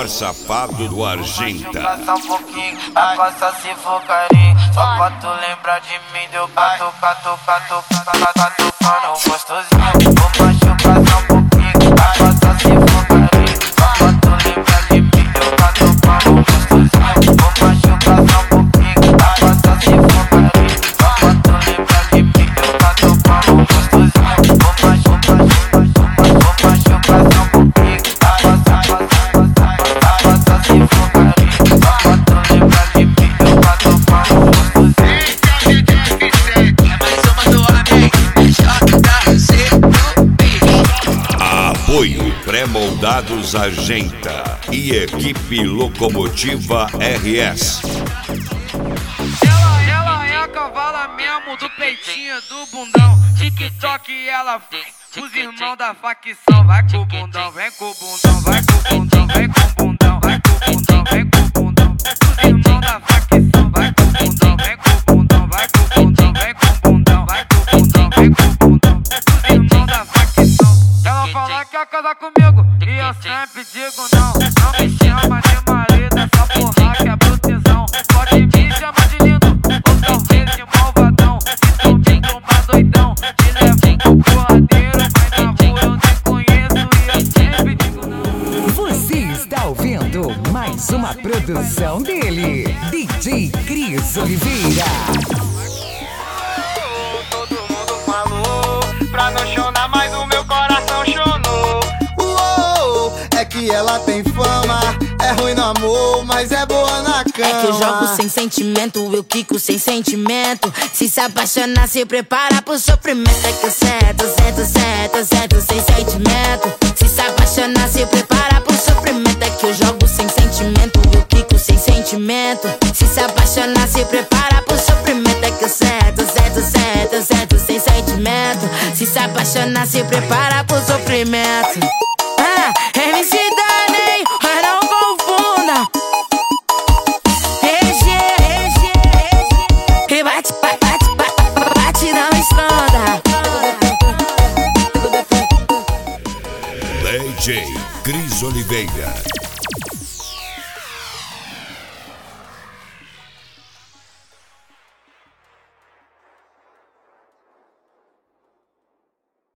maior safado do Argenta. Passa um pouquinho, passa se for carinho. Só pra tu lembrar de mim, deu catu, catucando gostosinho. Vou machucar só um pouquinho, passa se for carinho. Só pra tu lembrar de mim, deu catucando gostosinho. Vou machucar só um pouquinho, passa se for carinho. Só pra tu lembrar de mim, deu catucando gostosinho. Vou machucar só um pouquinho, passa se for carinho. Só pra tu lembrar de mim, deu catucando gostosinho. Apoio Pré-Moldados Argenta e Equipe Locomotiva RS. Ela é a cavala mesmo do peitinho do bundão. TikTok ela fez. Os irmãos da facção. Vai com o bundão, vem com o bundão, vai com o bundão, vem com o bundão, vai com o bundão, vem com o bundão. Os irmãos da facção. Vai com o bundão, vem com o bundão, vai com o bundão, vem com o bundão, vai com o bundão, vem com o bundão. Os irmãos da facção. Ela fala que quer casar comigo e eu sempre digo não. Não me chama de marido, essa porra que é brutizão. Pode me chamar de lindo ou talvez de malvadão. Estou vindo uma doidão, te levo pro porradeiro. Mas na rua eu nem conheço e eu sempre digo não. Você está ouvindo mais uma produção dele, DJ Cris Oliveira. Todo mundo falou pra não chorar, mas o meu coração chonou. Uou, é que ela tem fama, é ruim no amor, mas é boa na cama. É que eu jogo sem sentimento, eu quico sem sentimento. Se apaixonar, se prepara pro sofrimento. É que eu certo sem sentimento. Se apaixonar, se prepara pro sofrimento. É que eu jogo sem sentimento, eu quico sem sentimento. Se apaixonar, se prepara pro sofrimento. É que eu certo sem sentimento. Se apaixonar, se prepara pro sofrimento. MC Dani, mas não confunda. E bate, não estronda. DJ Cris Oliveira.